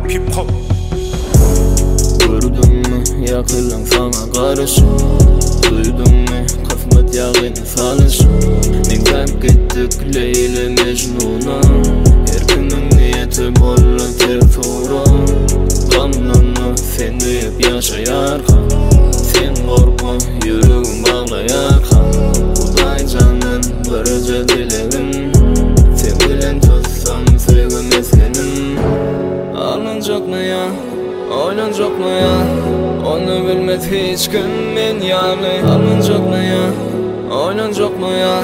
rap hip hop. Gördün mü yakılan sana karşı, duydun mu kafmat yağını falışı. Men kalp gittik Leyla Mecnun'a, her kimin niyeti bolla tertura. Gamlanma sen deyip yaşayarkan, sen korkma yüreğim bağlayarkan. Uday canın barıca dileğim, sen bilen tutsam sevgim eskenim. Alınacak mı ya, oynanacak mı ya, onu bilmez hiç kim men yani. Alınacak mı ya, oynanacak mı ya,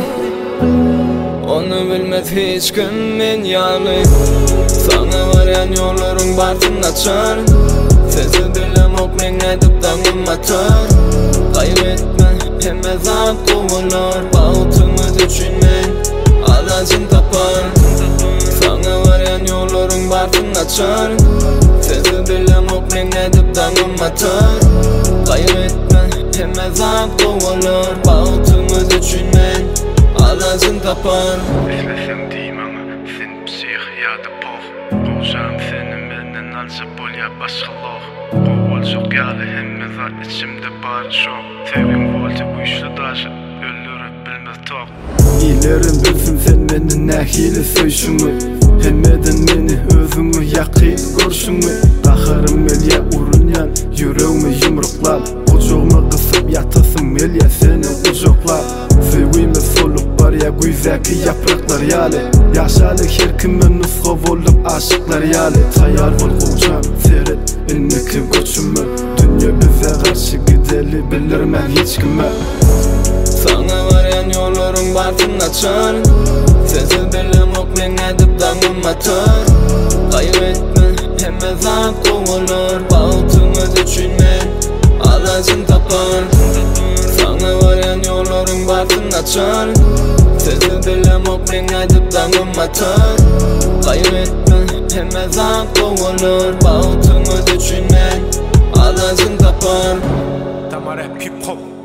onu bilmez hiç kim men yani. Sana varayan yolların bartın açar, sesi bilem ok men edip dağım atar. Kaybetme hemme zat kovalar, bağıtımı düşünmen alacın tapar. Sana varayan yolların bartın açar, sesi bilem ok men edip dağım atar. Kaybetme hemme zat kovalar, bağıtımı düşünmen alacın tapar. Eslesem diyeyim ama sen psihiyatı poh. Kovacağım senin benden alca bol ya başkalık. Kovalcık yağlı hemme zat içimde bari şok. Sevgim volca bu işli daşı öldürüp bilmez tok. İlerim bilsin sen meni nahili söýşüňi, hemmeden meni özüňi ýakyl görşüňi. Gaharym melýä urunýan yüreğimi yumruklap, ujugmy gysyp ýatasym melýä seni ujuklap. Sevgimi solup barýa güýzäki ýapraklar ýaly, ýaşaly her kime nusga bolup aşyklar ýaly. Taýýar bol gowjam seret inniki göçümi, dünýä bize garşy gideli bilirmen hiç kime. Sana varayan yolların bartın açar, sesi bilem ok men edip dağım atar. Kaybetme hemme zat kovalar, bağıtımı düşünmen alacın tapar. Sana varayan yolların bartın açar, sesi bilem ok men edip dağım atar. Kaybetme hemme zat kovalar, bağıtımı düşünmen alacın tapar. Tamam rap hip hop.